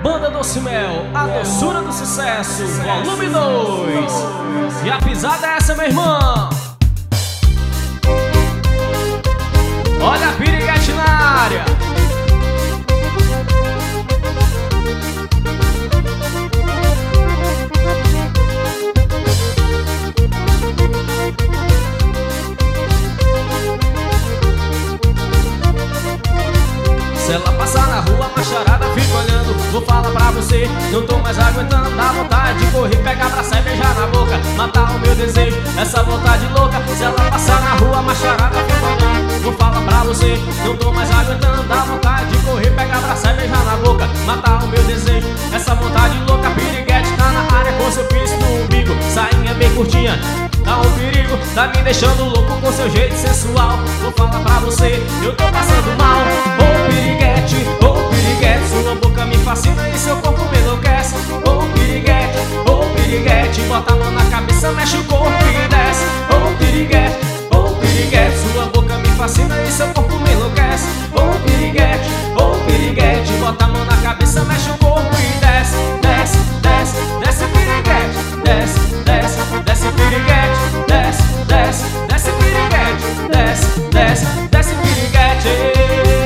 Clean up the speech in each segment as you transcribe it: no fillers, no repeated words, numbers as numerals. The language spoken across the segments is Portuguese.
Banda Doce Mel, a doçura do sucesso, volume 2. E a pisada é essa, meu irmão. Olha a piriguete na área. Se ela passar na rua, a macharada fica olhando. Vou falar pra você, não tô mais aguentando. Dá vontade de correr, pegar, abraçar e beijar na boca, matar o meu desejo, essa vontade louca. Se ela passar na rua, a macharada fica olhando. Vou falar pra você, não tô mais aguentando. Dá vontade de correr, pegar, abraçar e beijar na boca, matar o meu desejo, essa vontade louca. Piriguete tá na área com seu piercing no umbigo, sainha bem curtinha, tá um perigo, tá me deixando louco com seu jeito sensual. Vou falar pra você, eu tô passando mal. Ô piriguete, sua boca me fascina e seu corpo me enlouquece. Ô piriguete, bota a mão na cabeça, mexe o corpo e desce. Ô piriguete, sua boca me fascina e seu corpo me enlouquece. Ô piriguete, bota a mão na cabeça, mexe o corpo e desce. Desce, desce, desce piriguete, desce, desce, desce piriguete, desce, desce, desce piriguete, desce, desce, desce piriguete.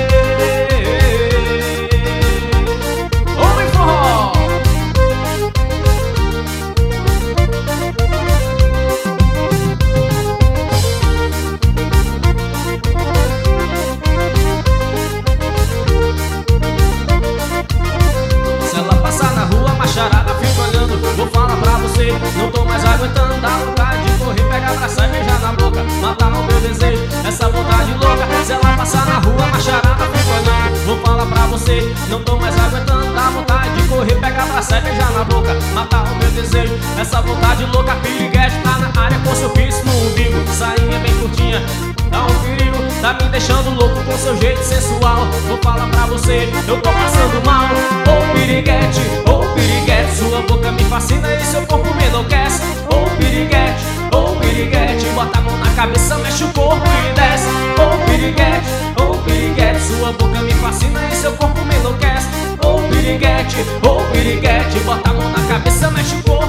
Vou falar pra você, não tô mais aguentando. Dá vontade de correr, pegar, abraçar e beijar na boca, matar o meu desejo, essa vontade louca. Se ela passar na rua, a macharada fica olhando. Vou falar pra você, não tô mais aguentando. Dá vontade de correr, pegar, abraçar e beijar na boca, matar o meu desejo, essa vontade louca. Piriguete tá na área com seu piercing no umbigo, sainha bem curtinha, dá um perigo, tá me deixando louco com seu jeito sensual. Vou falar pra você, eu tô passando mal. Ô piriguete, sua boca me fascina e seu corpo me enlouquece. Ô piriguete, bota a mão na cabeça, mexe o corpo e desce. Ô piriguete, sua boca me fascina e seu corpo me enlouquece. Ô piriguete, bota a mão na cabeça, mexe o corpo.